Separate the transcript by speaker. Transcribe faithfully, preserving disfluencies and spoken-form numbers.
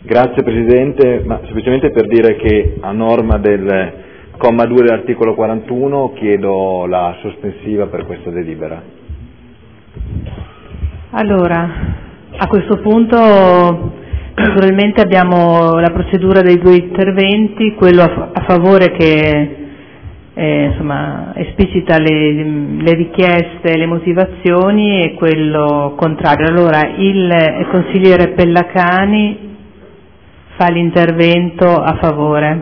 Speaker 1: Grazie Presidente, ma semplicemente per dire che a norma del comma due dell'articolo quarantuno chiedo la sospensiva per questa delibera.
Speaker 2: Allora, a questo punto naturalmente abbiamo la procedura dei due interventi, quello a, a favore che eh, insomma, esplicita le, le richieste, le motivazioni, e quello contrario. Allora, il consigliere Pellacani fa l'intervento a favore.